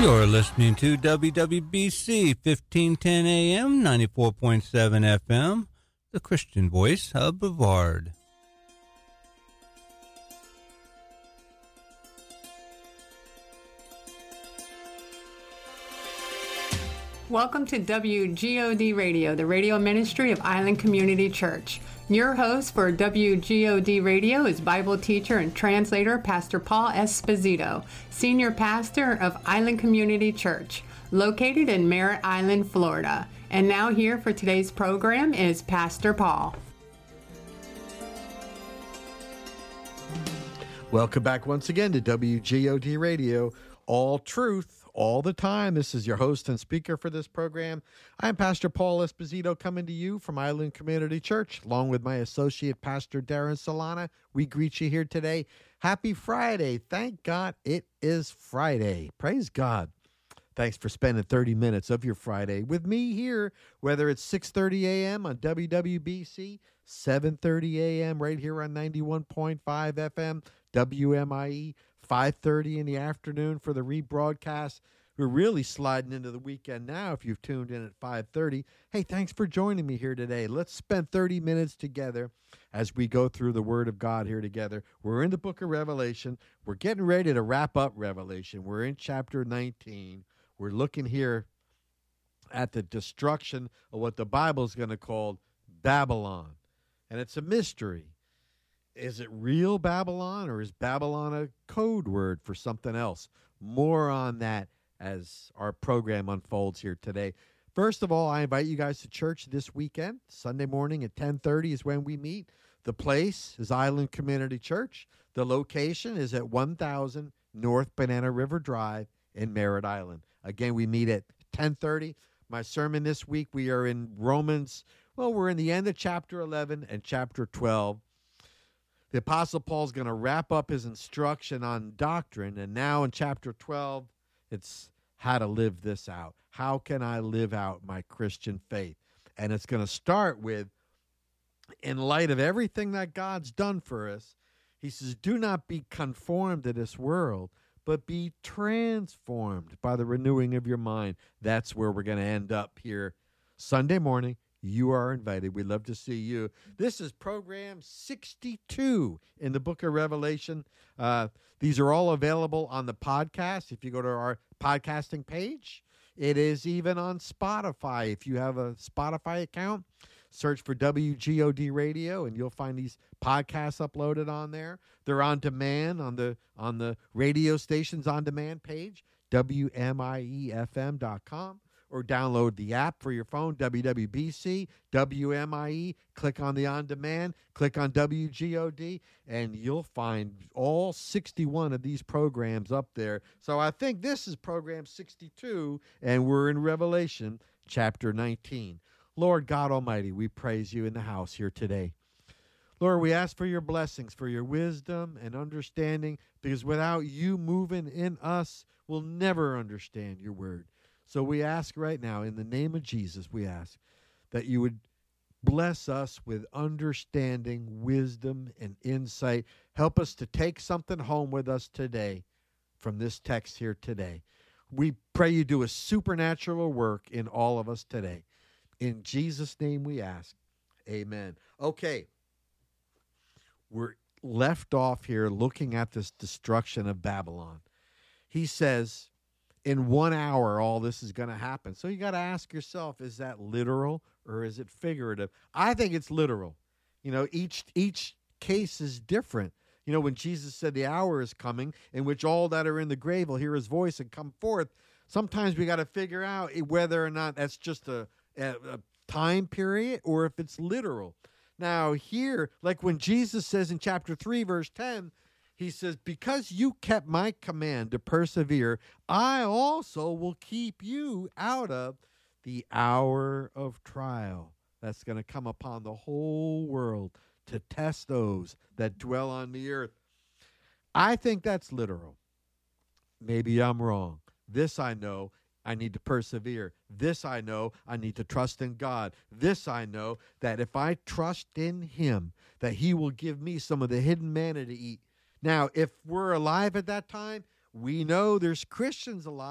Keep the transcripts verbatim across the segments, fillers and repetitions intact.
You're listening to W W B C fifteen ten A M, ninety-four point seven F M, the Christian voice of Brevard. Welcome to W G O D Radio, the radio ministry of Island Community Church. Your host for W G O D Radio is Bible teacher and translator Pastor Paul Esposito, senior pastor of Island Community Church, located in Merritt Island, Florida. And now here for today's program is Pastor Paul. Welcome back once again to W G O D Radio, all truth, all the time. This is your host and speaker for this program. I'm Pastor Paul Esposito, coming to you from Island Community Church, along with my associate pastor Darren Solana. We greet you here today. Happy Friday. Thank God it is Friday. Praise God. Thanks for spending thirty minutes of your Friday with me here, whether it's six thirty a.m. on W W B C, seven thirty a.m. right here on ninety-one point five F M, W M I E, five thirty in the afternoon for the rebroadcast. We're really sliding into the weekend now if you've tuned in at five thirty. Hey, thanks for joining me here today. Let's spend thirty minutes together as we go through the Word of God here together. We're in the book of Revelation. We're getting ready to wrap up Revelation. We're in chapter nineteen. We're looking here at the destruction of what the Bible is going to call Babylon. And it's a mystery. Is it real Babylon, or is Babylon a code word for something else? More on that as our program unfolds here today. First of all, I invite you guys to church this weekend. Sunday morning at ten thirty is when we meet. The place is Island Community Church. The location is at one thousand North Banana River Drive in Merritt Island. Again, we meet at ten thirty. My sermon this week, we are in Romans. Well, we're in the end of chapter eleven and chapter twelve. The Apostle Paul's going to wrap up his instruction on doctrine, and now in chapter twelve, it's how to live this out. How can I live out my Christian faith? And it's going to start with, in light of everything that God's done for us, he says, do not be conformed to this world, but be transformed by the renewing of your mind. That's where we're going to end up here Sunday morning. You are invited. We'd love to see you. This is program sixty-two in the book of Revelation. Uh, these are all available on the podcast. If you go to our podcasting page, it is even on Spotify. If you have a Spotify account, search for W G O D Radio, and you'll find these podcasts uploaded on there. They're on demand on the on the radio station's on-demand page, W M I E F M dot com. Or download the app for your phone, W W B C, W M I E. Click on the on-demand, click on W G O D, and you'll find all sixty-one of these programs up there. So I think this is program sixty-two, and we're in Revelation chapter nineteen. Lord God Almighty, we praise you in the house here today. Lord, we ask for your blessings, for your wisdom and understanding, because without you moving in us, we'll never understand your word. So we ask right now, in the name of Jesus, we ask that you would bless us with understanding, wisdom, and insight. Help us to take something home with us today from this text here today. We pray you do a supernatural work in all of us today. In Jesus' name we ask. Amen. Okay. We're left off here looking at this destruction of Babylon. He says, in one hour, all this is going to happen. So you got to ask yourself, is that literal or is it figurative? I think it's literal. You know, each each case is different. You know, when Jesus said the hour is coming in which all that are in the grave will hear his voice and come forth, sometimes we got to figure out whether or not that's just a, a, a time period or if it's literal. Now here, like when Jesus says in chapter three, verse ten, he says, because you kept my command to persevere, I also will keep you out of the hour of trial that's going to come upon the whole world to test those that dwell on the earth. I think that's literal. Maybe I'm wrong. This I know, I need to persevere. This I know, I need to trust in God. This I know, that if I trust in him, that he will give me some of the hidden manna to eat. Now, if we're alive at that time, we know there's Christians alive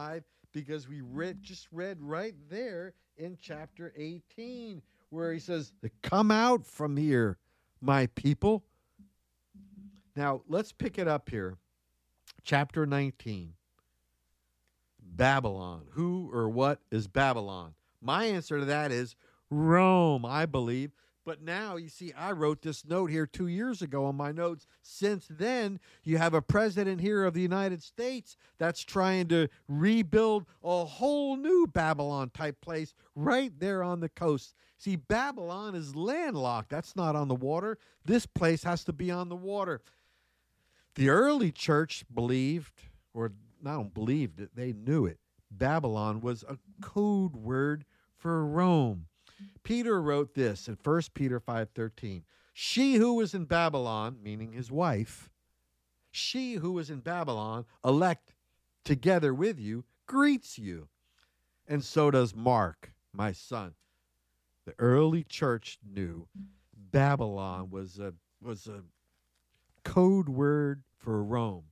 because we read just read right there in chapter eighteen where he says, "Come out from here, my people." Now, let's pick it up here. Chapter nineteen. Babylon. Who or what is Babylon? My answer to that is Rome, I believe. But now, you see, I wrote this note here two years ago on my notes. Since then, you have a president here of the United States that's trying to rebuild a whole new Babylon-type place right there on the coast. See, Babylon is landlocked. That's not on the water. This place has to be on the water. The early church believed, or I don't believed it, they knew it. Babylon was a code word for Rome. Peter wrote this in First Peter five thirteen. She who was in Babylon, meaning his wife, she who was in Babylon, elect together with you, greets you. And so does Mark, my son. The early church knew Babylon was a, was a code word for Rome.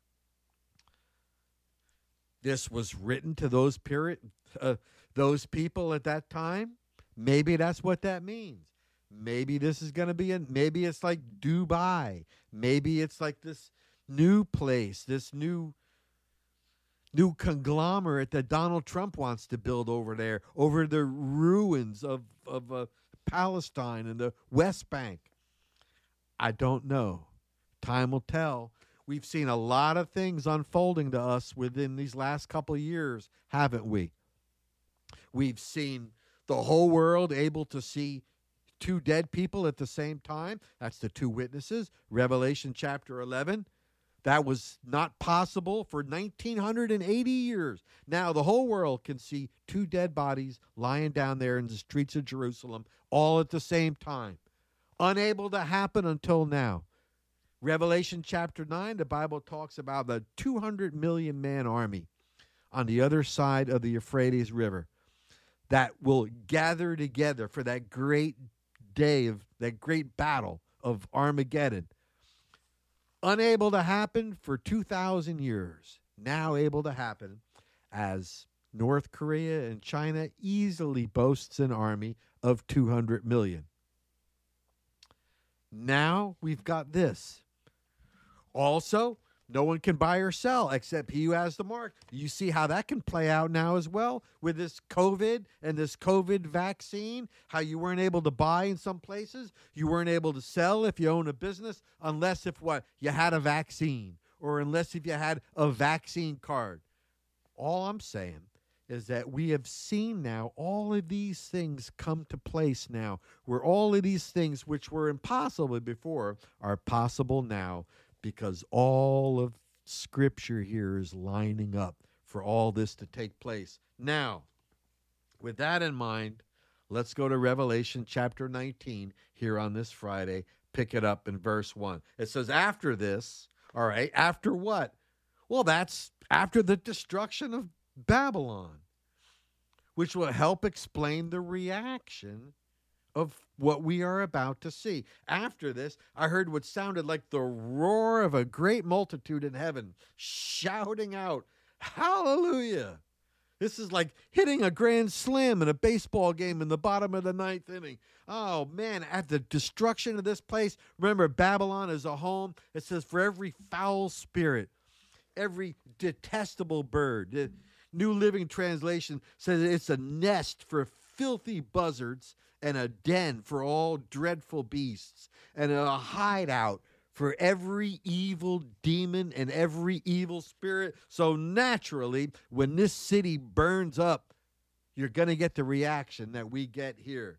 This was written to those period, uh, those people at that time. Maybe that's what that means. Maybe this is going to be, a, maybe it's like Dubai. Maybe it's like this new place, this new, new conglomerate that Donald Trump wants to build over there, over the ruins of, of uh, Palestine and the West Bank. I don't know. Time will tell. We've seen a lot of things unfolding to us within these last couple of years, haven't we? We've seen the whole world able to see two dead people at the same time. That's the two witnesses. Revelation chapter eleven. That was not possible for nineteen eighty years. Now the whole world can see two dead bodies lying down there in the streets of Jerusalem all at the same time. Unable to happen until now. Revelation chapter nine, the Bible talks about the two hundred million man army on the other side of the Euphrates River that will gather together for that great day of that great battle of Armageddon. Unable to happen for two thousand years. Now able to happen as North Korea and China easily boasts an army of two hundred million. Now we've got this. Also, no one can buy or sell except he who has the mark. You see how that can play out now as well with this COVID and this COVID vaccine, how you weren't able to buy in some places. You weren't able to sell if you own a business unless if what? You had a vaccine or unless if you had a vaccine card. All I'm saying is that we have seen now all of these things come to place now, where all of these things which were impossible before are possible now, because all of Scripture here is lining up for all this to take place. Now, with that in mind, let's go to Revelation chapter nineteen here on this Friday. Pick it up in verse one. It says, after this, all right, after what? Well, that's after the destruction of Babylon, which will help explain the reaction of what we are about to see. After this, I heard what sounded like the roar of a great multitude in heaven, shouting out, hallelujah. This is like hitting a grand slam in a baseball game in the bottom of the ninth inning. Oh, man, at the destruction of this place, remember, Babylon is a home. It says, for every foul spirit, every detestable bird. The New Living Translation says it's a nest for filthy buzzards and a den for all dreadful beasts, and a hideout for every evil demon and every evil spirit. So naturally, when this city burns up, you're going to get the reaction that we get here.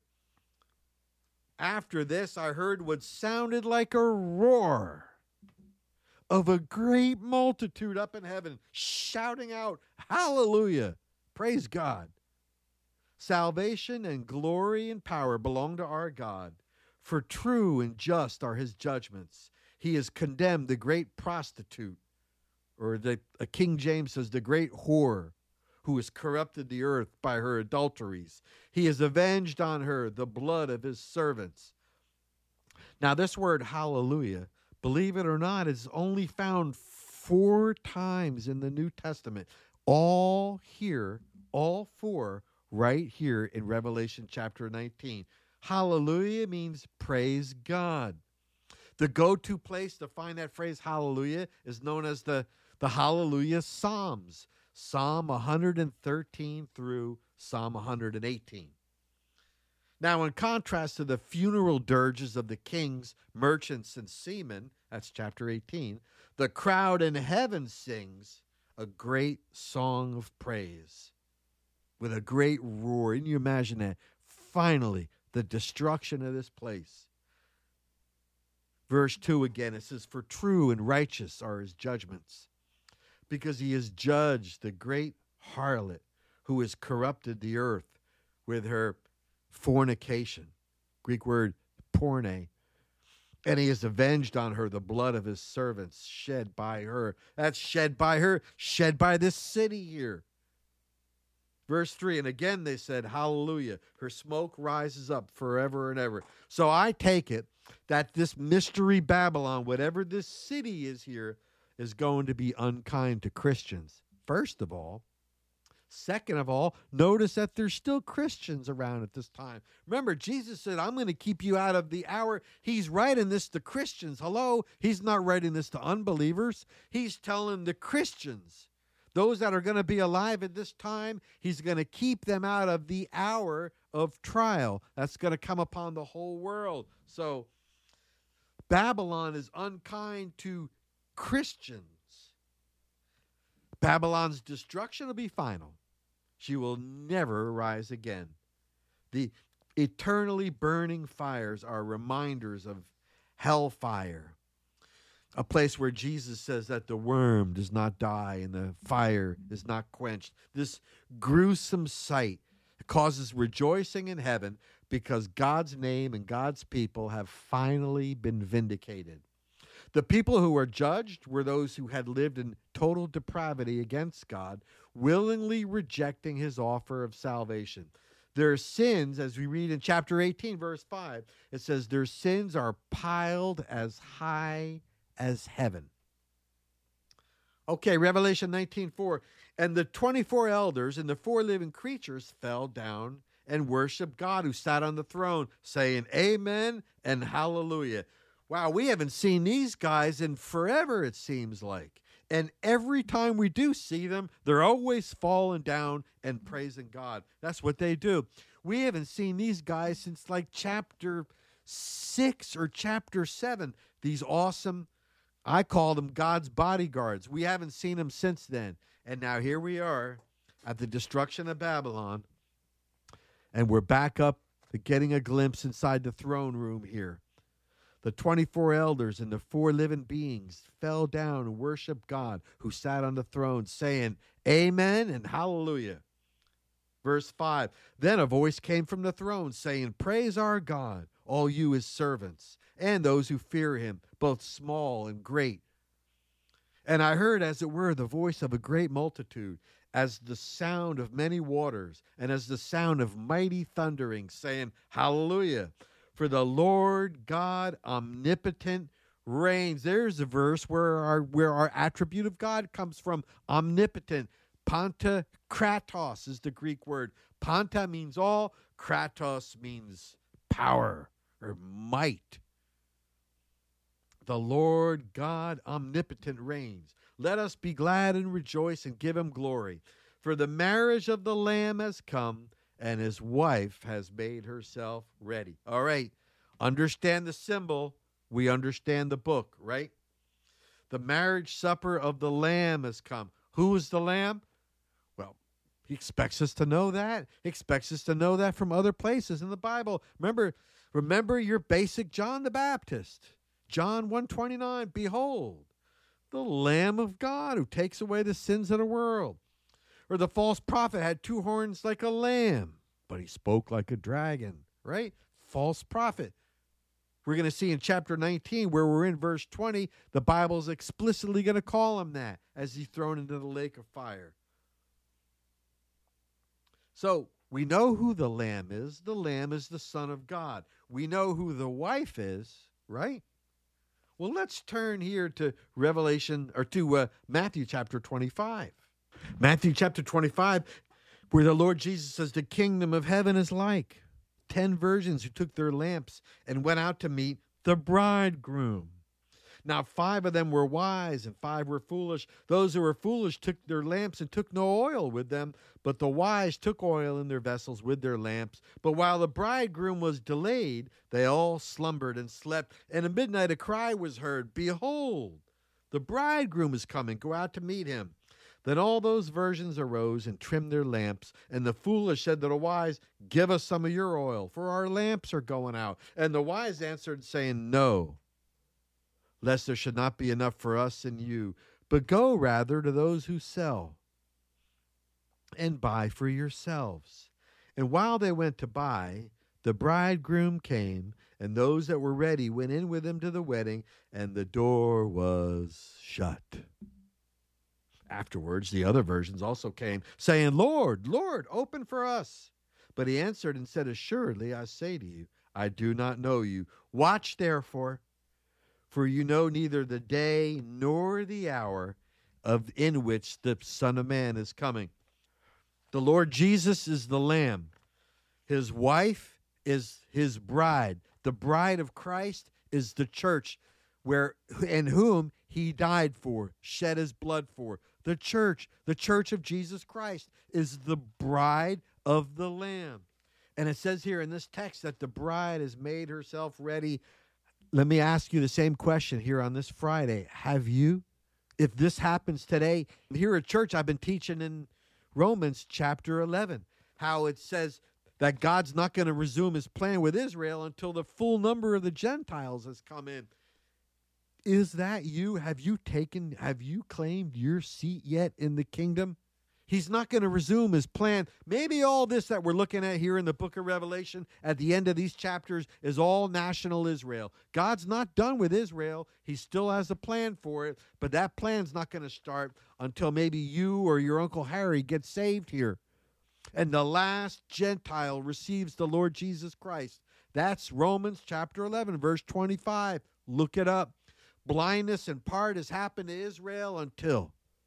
After this, I heard what sounded like a roar of a great multitude up in heaven, shouting out, hallelujah, praise God. Salvation and glory and power belong to our God, for true and just are his judgments. He has condemned the great prostitute, or the uh, King James says the great whore, who has corrupted the earth by her adulteries. He has avenged on her the blood of his servants. Now this word hallelujah, believe it or not, is only found four times in the New Testament. all here, all four right here in Revelation chapter nineteen. Hallelujah means praise God. The go-to place to find that phrase hallelujah is known as the, the Hallelujah Psalms, Psalm one hundred thirteen through Psalm one hundred eighteen. Now, in contrast to the funeral dirges of the kings, merchants, and seamen, that's chapter eighteen, the crowd in heaven sings a great song of praise with a great roar. Can you imagine that? Finally, the destruction of this place. Verse two again, it says, "For true and righteous are his judgments, because he has judged the great harlot who has corrupted the earth with her fornication." Greek word porne. "And he has avenged on her the blood of his servants shed by her." That's shed by her, shed by this city here. Verse three, "And again they said, hallelujah, her smoke rises up forever and ever." So I take it that this mystery Babylon, whatever this city is here, is going to be unkind to Christians. First of all. Second of all, notice that there's still Christians around at this time. Remember, Jesus said, "I'm going to keep you out of the hour." He's writing this to Christians. Hello? He's not writing this to unbelievers. He's telling the Christians, those that are going to be alive at this time, he's going to keep them out of the hour of trial. That's going to come upon the whole world. So Babylon is unkind to Christians. Babylon's destruction will be final. She will never rise again. The eternally burning fires are reminders of hellfire, a place where Jesus says that the worm does not die and the fire is not quenched. This gruesome sight causes rejoicing in heaven because God's name and God's people have finally been vindicated. The people who were judged were those who had lived in total depravity against God, willingly rejecting his offer of salvation. Their sins, as we read in chapter eighteen, verse five, it says, their sins are piled as high as heaven. Okay, Revelation nineteen four. "And the twenty-four elders and the four living creatures fell down and worshiped God who sat on the throne, saying, Amen and hallelujah." Wow, we haven't seen these guys in forever, it seems like. And every time we do see them, they're always falling down and praising God. That's what they do. We haven't seen these guys since like chapter six or chapter seven. These awesome, I call them God's bodyguards. We haven't seen them since then. And now here we are at the destruction of Babylon. And we're back up to getting a glimpse inside the throne room here. The twenty-four elders and the four living beings fell down and worshiped God who sat on the throne, saying, Amen and hallelujah. Verse five, "Then a voice came from the throne, saying, Praise our God, all you his servants, and those who fear him, both small and great. And I heard, as it were, the voice of a great multitude, as the sound of many waters, and as the sound of mighty thundering, saying, Hallelujah. For the Lord God omnipotent reigns." There's a verse where our where our attribute of God comes from, omnipotent. Pantakratos is the Greek word. Panta means all, kratos means power or might. The Lord God omnipotent reigns. Let us be glad and rejoice and give him glory. For the marriage of the Lamb has come, and his wife has made herself ready. All right, understand the symbol. We understand the book, right? The marriage supper of the Lamb has come. Who is the Lamb? Well, he expects us to know that. He expects us to know that from other places in the Bible. Remember, remember your basic John the Baptist. John one twenty-nine, "Behold, the Lamb of God who takes away the sins of the world." Or the false prophet had two horns like a lamb, but he spoke like a dragon, right? False prophet. We're going to see in chapter nineteen, where we're in verse twenty, the Bible's explicitly going to call him that as he's thrown into the lake of fire. So we know who the Lamb is. The Lamb is the Son of God. We know who the wife is, right? Well, let's turn here to Revelation, or to uh, Matthew chapter twenty-five. Matthew chapter twenty-five, where the Lord Jesus says, the kingdom of heaven is like ten virgins who took their lamps and went out to meet the bridegroom. Now, five of them were wise and five were foolish. Those who were foolish took their lamps and took no oil with them, but the wise took oil in their vessels with their lamps. But while the bridegroom was delayed, they all slumbered and slept. And at midnight a cry was heard, behold, the bridegroom is coming, go out to meet him. Then all those virgins arose and trimmed their lamps. And the foolish said to the wise, give us some of your oil, for our lamps are going out. And the wise answered, saying, no, lest there should not be enough for us and you, but go rather to those who sell and buy for yourselves. And while they went to buy, the bridegroom came, and those that were ready went in with him to the wedding, and the door was shut. Afterwards, the other virgins also came, saying, Lord, Lord, open for us. But he answered and said, assuredly, I say to you, I do not know you. Watch therefore, for you know neither the day nor the hour of in which the Son of Man is coming. The Lord Jesus is the Lamb. His wife is his bride. The bride of Christ is the church, where and whom he died for, shed his blood for. The church, the church of Jesus Christ, is the bride of the Lamb. And it says here in this text that the bride has made herself ready. Let me ask you the same question here on this Friday. Have you? If this happens today, here at church, I've been teaching in Romans chapter eleven, how it says that God's not going to resume his plan with Israel until the full number of the Gentiles has come in. Is that you? Have you taken, have you claimed your seat yet in the kingdom? He's not going to resume his plan. Maybe all this that we're looking at here in the book of Revelation at the end of these chapters is all national Israel. God's not done with Israel. He still has a plan for it, but that plan's not going to start until maybe you or your Uncle Harry gets saved here. And the last Gentile receives the Lord Jesus Christ. That's Romans chapter eleven, verse twenty-five. Look it up. Blindness in part has happened to Israel until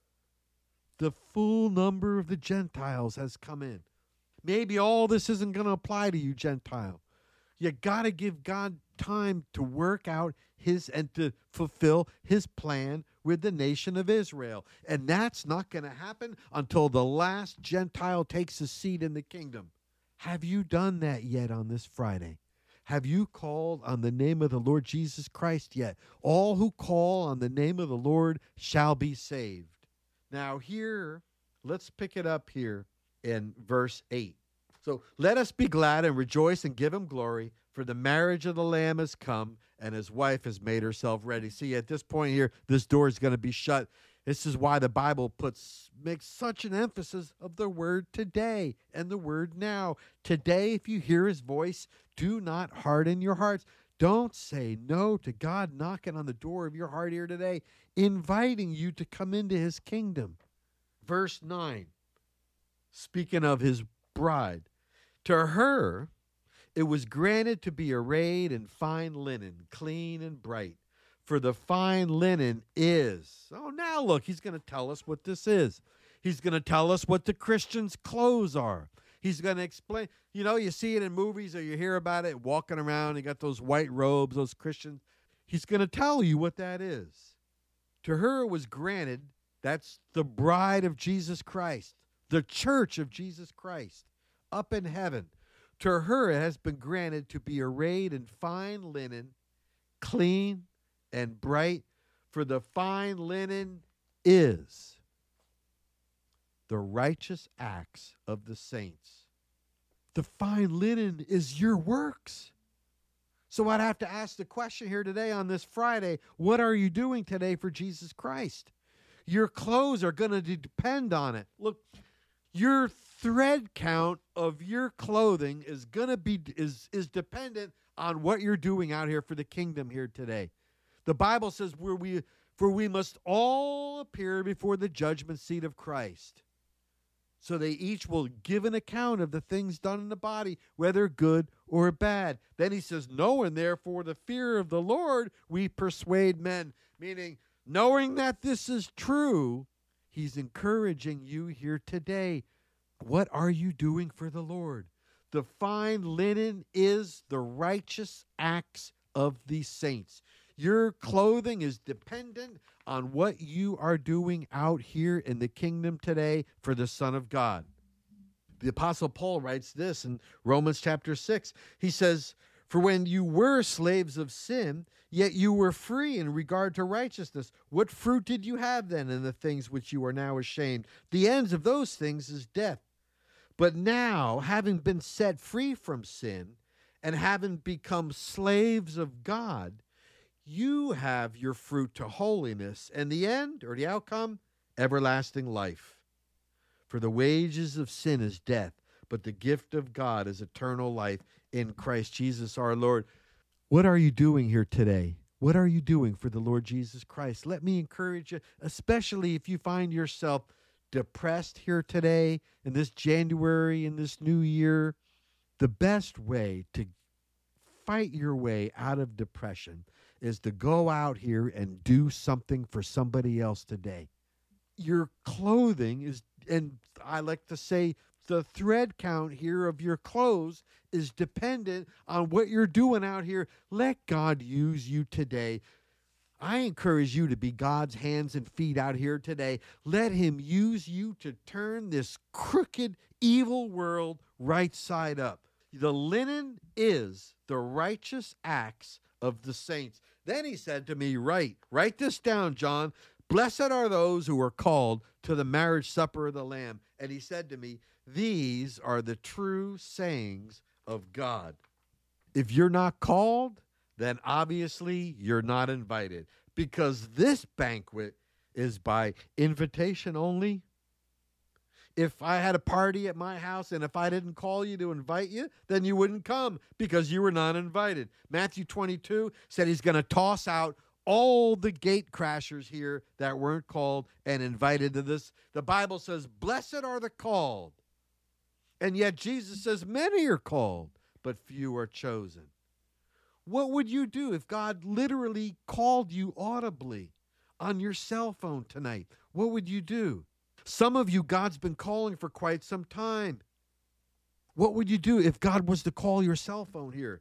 the full number of the Gentiles has come in. Maybe all this isn't going to apply to you, Gentile. You got to give God time to work out his and to fulfill his plan with the nation of Israel. And that's not going to happen until the last Gentile takes a seat in the kingdom. Have you done that yet on this Friday? Have you called on the name of the Lord Jesus Christ yet? All who call on the name of the Lord shall be saved. Now here, let's pick it up here in verse eight. So let us be glad and rejoice and give him glory, for the marriage of the Lamb has come, and his wife has made herself ready. See, at this point here, this door is going to be shut. This is why the Bible puts makes such an emphasis of the word today and the word now. Today, if you hear his voice, do not harden your hearts. Don't say no to God knocking on the door of your heart here today, inviting you to come into his kingdom. Verse nine, speaking of his bride, to her it was granted to be arrayed in fine linen, clean and bright. For the fine linen is. Oh, now look, he's going to tell us what this is. He's going to tell us what the Christians' clothes are. He's going to explain. You know, you see it in movies or you hear about it walking around. You got those white robes, those Christians. He's going to tell you what that is. To her it was granted, that's the bride of Jesus Christ, the church of Jesus Christ, up in heaven. To her it has been granted to be arrayed in fine linen, clean and bright, for the fine linen is the righteous acts of the saints. The fine linen is your works. So I'd have to ask the question here today on this Friday, what are you doing today for Jesus Christ? Your clothes are going to depend on it. Look, your thread count of your clothing is going to be is is dependent on what you're doing out here for the kingdom here today. The Bible says, where we, for we must all appear before the judgment seat of Christ. So they each will give an account of the things done in the body, whether good or bad. Then he says, knowing therefore the fear of the Lord, we persuade men. Meaning, knowing that this is true, he's encouraging you here today. What are you doing for the Lord? The fine linen is the righteous acts of the saints. Your clothing is dependent on what you are doing out here in the kingdom today for the Son of God. The Apostle Paul writes this in Romans chapter six. He says, "For when you were slaves of sin, yet you were free in regard to righteousness. What fruit did you have then in the things which you are now ashamed? The ends of those things is death. But now, having been set free from sin and having become slaves of God, you have your fruit to holiness, and the end, or the outcome, everlasting life. For the wages of sin is death, but the gift of God is eternal life in Christ Jesus our Lord." What are you doing here today? What are you doing for the Lord Jesus Christ? Let me encourage you, especially if you find yourself depressed here today, in this January, in this new year. The best way to fight your way out of depression is to go out here and do something for somebody else today. Your clothing is, and I like to say, the thread count here of your clothes is dependent on what you're doing out here. Let God use you today. I encourage you to be God's hands and feet out here today. Let him use you to turn this crooked, evil world right side up. The linen is the righteous acts of the saints. Then he said to me, write, write this down, John. Blessed are those who are called to the marriage supper of the Lamb. And he said to me, these are the true sayings of God. If you're not called, then obviously you're not invited, because this banquet is by invitation only. If I had a party at my house and if I didn't call you to invite you, then you wouldn't come because you were not invited. Matthew twenty-two said he's going to toss out all the gate crashers here that weren't called and invited to this. The Bible says, blessed are the called. And yet Jesus says, many are called, but few are chosen. What would you do if God literally called you audibly on your cell phone tonight? What would you do? Some of you, God's been calling for quite some time. What would you do if God was to call your cell phone here?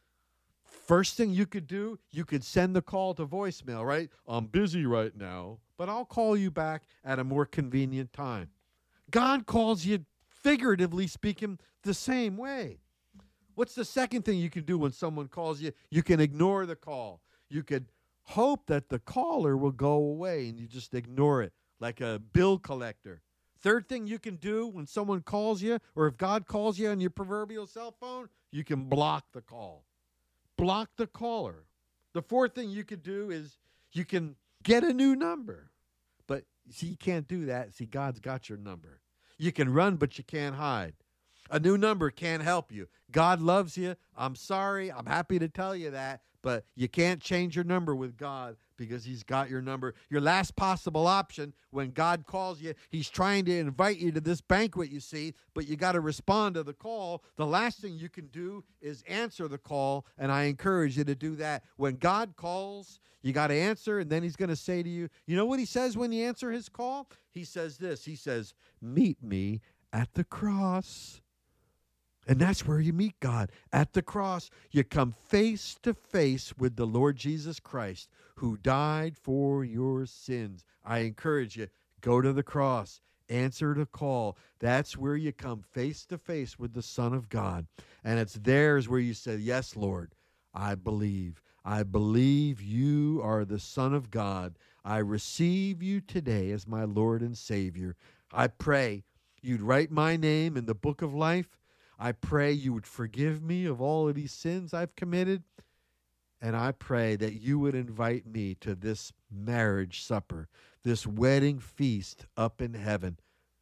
First thing you could do, you could send the call to voicemail, right? I'm busy right now, but I'll call you back at a more convenient time. God calls you, figuratively speaking, the same way. What's the second thing you can do when someone calls you? You can ignore the call. You could hope that the caller will go away and you just ignore it like a bill collector. Third thing you can do when someone calls you, or if God calls you on your proverbial cell phone, you can block the call. Block the caller. The fourth thing you could do is you can get a new number. But see, you can't do that. See, God's got your number. You can run, but you can't hide. A new number can't help you. God loves you. I'm sorry. I'm happy to tell you that. But you can't change your number with God because he's got your number. Your last possible option when God calls you, he's trying to invite you to this banquet, you see, but you got to respond to the call. The last thing you can do is answer the call, and I encourage you to do that. When God calls, you got to answer, and then he's going to say to you, you know what he says when you answer his call? He says this. He says, meet me at the cross. And that's where you meet God, at the cross. You come face to face with the Lord Jesus Christ, who died for your sins. I encourage you, go to the cross, answer the call. That's where you come face to face with the Son of God. And it's there's where you say, yes, Lord, I believe. I believe you are the Son of God. I receive you today as my Lord and Savior. I pray you'd write my name in the book of life. I pray you would forgive me of all of these sins I've committed. And I pray that you would invite me to this marriage supper, this wedding feast up in heaven.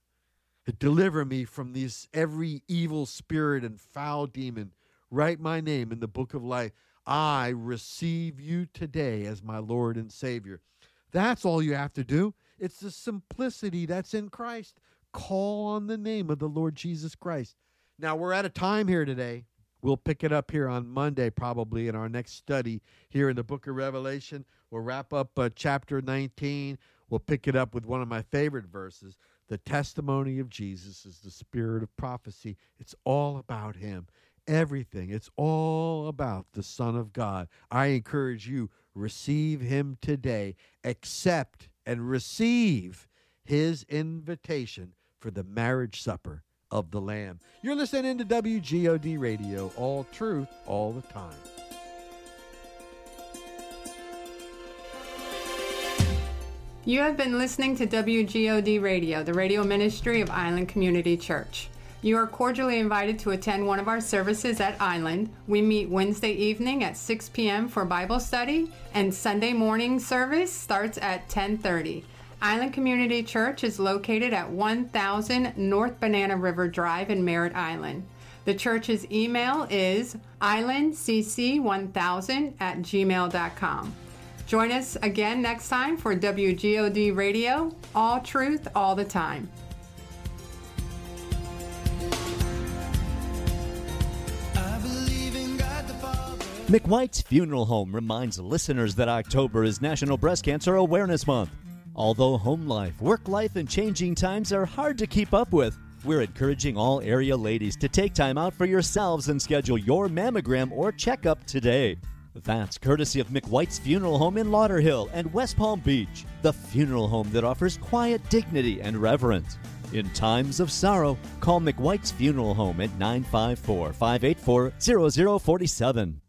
Deliver me from these every evil spirit and foul demon. Write my name in the book of life. I receive you today as my Lord and Savior. That's all you have to do. It's the simplicity that's in Christ. Call on the name of the Lord Jesus Christ. Now, we're at a time here today. We'll pick it up here on Monday, probably, in our next study here in the book of Revelation. We'll wrap up uh, chapter nineteen. we'll pick it up with one of my favorite verses. The testimony of Jesus is the spirit of prophecy. It's all about him. Everything. It's all about the Son of God. I encourage you, receive him today. Accept and receive his invitation for the marriage supper of the Lamb. You're listening to W G O D Radio, all truth, all the time. You have been listening to W G O D Radio, the radio ministry of Island Community Church. You are cordially invited to attend one of our services at Island. We meet Wednesday evening at six p.m. for Bible study, and Sunday morning service starts at ten thirty. Island Community Church is located at one thousand North Banana River Drive in Merritt Island. The church's email is island c c one thousand at gmail dot com. Join us again next time for W G O D Radio, all truth, all the time. McWhite's Funeral Home reminds listeners that October is National Breast Cancer Awareness Month. Although home life, work life, and changing times are hard to keep up with, we're encouraging all area ladies to take time out for yourselves and schedule your mammogram or checkup today. That's courtesy of McWhite's Funeral Home in Lauderhill and West Palm Beach, the funeral home that offers quiet dignity and reverence. In times of sorrow, call McWhite's Funeral Home at nine five four, five eight four, zero zero four seven.